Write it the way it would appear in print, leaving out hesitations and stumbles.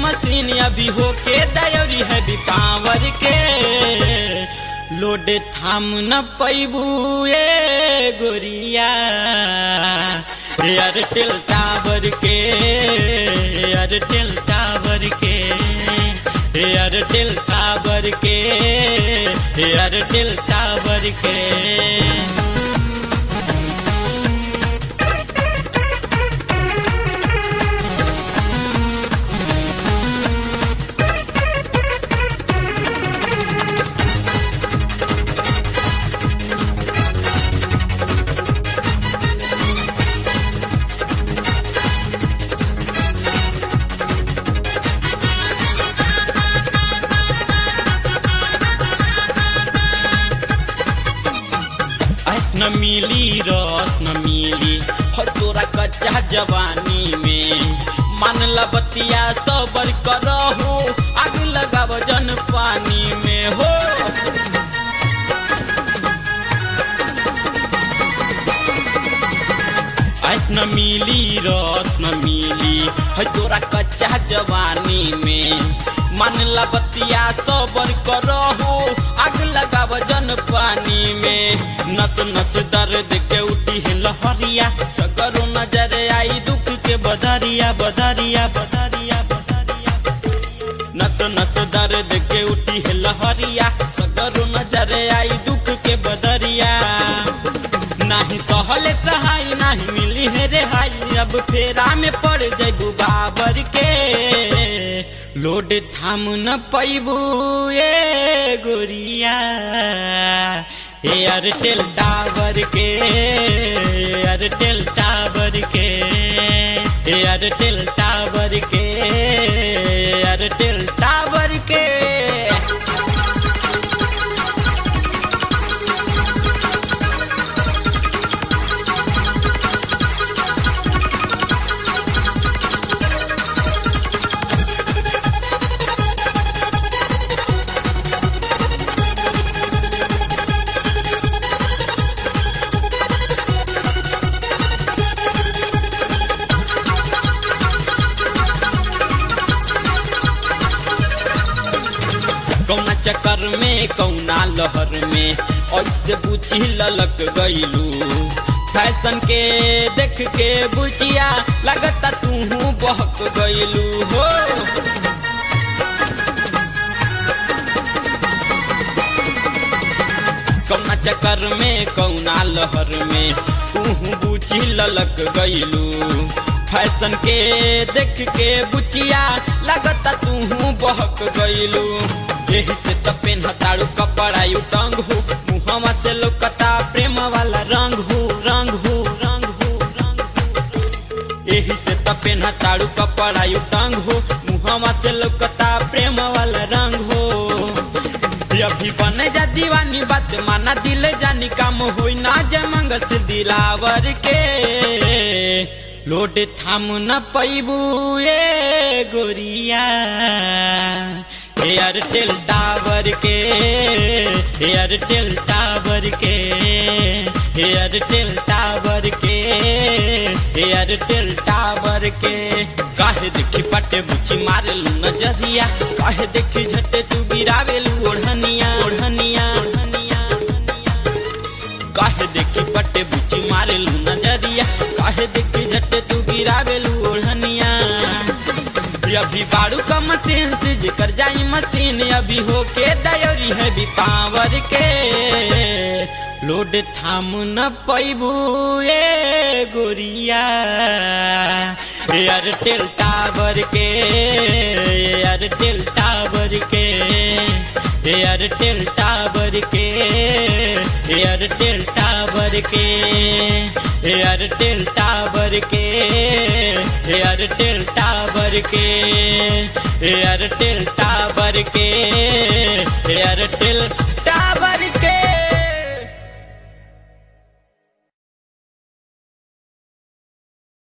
machine अभी होके दयोरी है भी पावर के लोड थाम न पैबू ए गोरिया एयरटेल टावर के एयरटेल टावर के एयरटेल टावर के एयरटेल टावर के न मिली रस न मिली हो तोरा कच्चा जवानी में मान ला बतिया सबर करहो आग लगाव जन पानी में हो ऐस न मिली रस न मिली हो तोरा कच्चा जवानी में मान ला बतिया सबर करहो आग लगाव जन पानी में नस नस दर्द के उठी है लहरिया सगरो नजर आई दुख के बदरिया बदरिया बदरिया बदरिया नस नस दर्द के उठी है लहरिया सगरो नजर आई दुख के बदरिया नहीं सहले सहाय नहीं मिली है रेहाई अब फेरा में पड़ जाबू बाबर के लोड थाम न पैबू ए गोरिया एयरटेल टावर के एयरटेल टावर के एयरटेल टावर के एयरटेल टावर के कौना चक्कर में कौना लहर में ऐसे बुची ललक गईलू फैशन के देख के बुचिया लगता तू बहक गईलू हो कौना चक्कर में कौना लहर में तू बुची ललक गईलू फैशन के देख के बुचिया लगता तू बहक गईलू यही से तो पेन्हताड़ू कपड़ा यू टंग हो मुहवा से लौकता प्रेम वाला रंग हो रंग हो रंग हो रंग हो यही से तो पेन्हताड़ू कपड़ा यू टंग हो मुहवा से लौकता प्रेम वाला रंग हो अभी बने जा दीवानी बात माना दिल जानी काम होई ना जमंग से दिलावर के लोड थाम न पैबू ए गोरिया एयरटेल टावर के एयरटेल टावर के एयरटेल टावर के एयरटेल टावर के काहे देखी पटे बुची मारेलू नजरिया काहे देखी झटे तू गिरावेलू ओढ़निया ओढ़निया ओढ़निया काहे देखी पटे बुची मारेलू नजरिया काहे देखी झटे तू गिरावेलू ओढ़निया अभी बाड़ू का मशीन से जिकर जाई मशीन अभी होके दयोरी है भी पावर के लोड थाम न पैबू ए गोरिया एयरटेल टावर के एयरटेल टावर के एयरटेल टावर के एयरटेल टावर के एयरटेल टावर के एयरटेल टावर के एयरटेल टावर के